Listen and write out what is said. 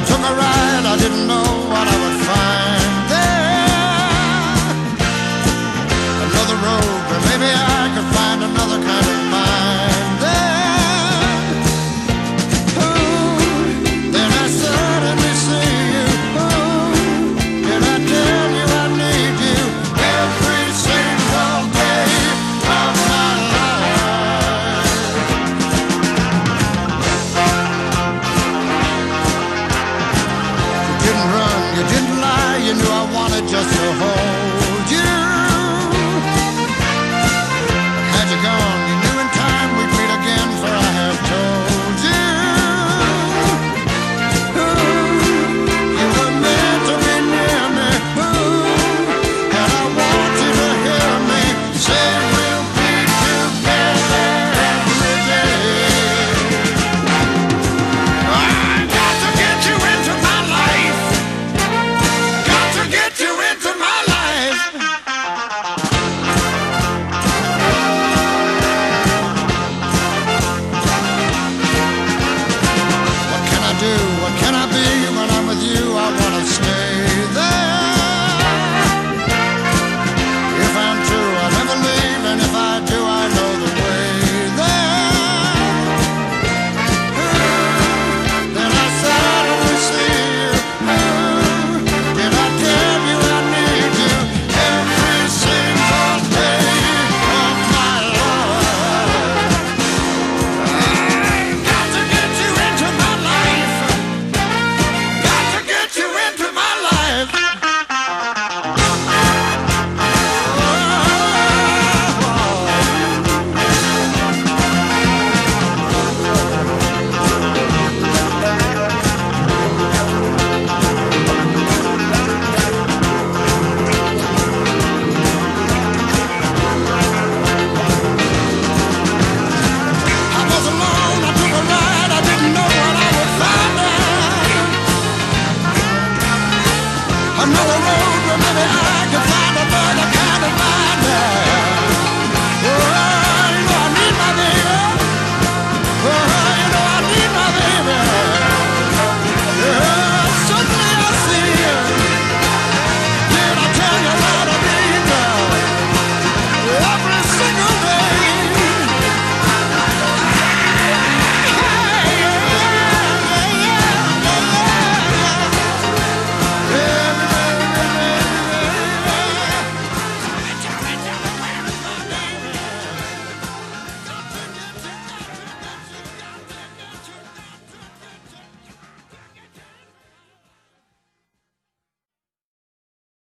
took a ride, I didn't know what I would find there. Another road where maybe I could find another kind of mind there. Ooh, then I suddenly see you. Ooh, and I tell you I need you every single day of my life. You didn't run, you didn't lie, you knew I wanted just to hold you. Had you gone, you knew in time we'd meet again, for I have told you. Ooh, you were meant to be near me. Ooh, and I want you to hear me say we'll be together every day. I got to get you into my life. Got to get you into my life. What can I do? What can I be? When I'm with you, I want to stay there. If I'm true, I'll never leave, and if I do, I know the way there. Then I suddenly see you. Did I tell you I need you every single day of my life? Got to get you into my life. Got to get you into my life. I was alone, I took a ride, I didn't know what I would find there. Another road where maybe I could find another